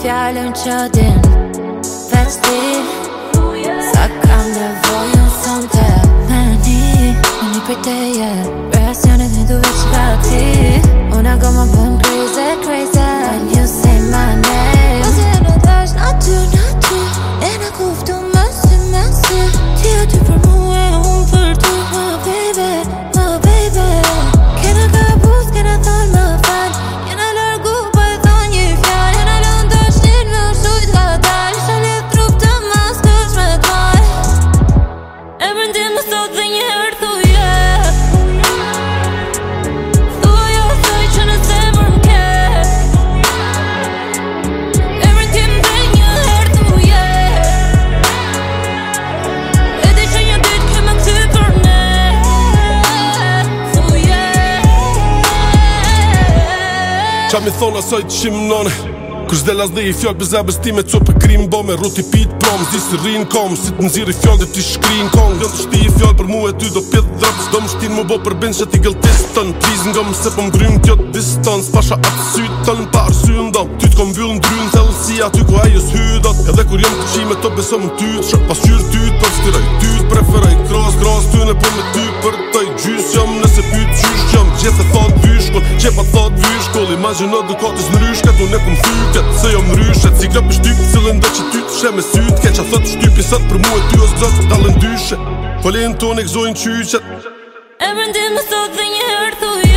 fjallën që din veç ti sa kam nevojën sonte Meni për teje reakcionet në du veç ka ti Una go më bën crazy, crazy When you say my name Ose e në dash natyr E në kuftu mësi Ti aty për mu e unë për tu My baby Kena ka bus, kena thonë më fal Kena largu pa e thonë një fjall Kena lënë dashnin me shujt ka dal Isha lep trup të maskësh me t'mal E bërndim më sot dhe një herë thuje Thuje o thoj që në zemër m'ke E bërndim dhe një herë thuje E di që një dit ke më këty për ne Thuje Qa mi thonë asaj që shim nane Kush dhe las dhe i fjall për zebës ti me copë krim Bome roti pit prom, zdi si rinë kom Si t'nëzir i fjall dhe ti shkrin kong Gjën të shti i fjall për mu e ty do pjet drapës Do më shtin mu bo për bin që ti gëlltistën Please nga më se po m'grym kjo distans Pasha atë sytën pa arsyn do Ty t'kom vyll n'dryn thellësi aty ku ajës hydat Edhe kur jem të qime të beso më tyt Shok pas qyr tyt për styraj tyt Preferaj kras ty në për me ty për taj gjys jam Nëse pyt qysh jam gjithë e thot vyshkull Qepa thot vyshkull Imagino dukatës nryshket unë e kum thyket Se jom nryshet si klap i shtyp Cilën dhe që ty t'she me syt Keqa thot shtypi sot për mu e ty os gzot Dalën dyshe Folin ton e gzojnë qyqet E bërndim më sot dhe një herë thuj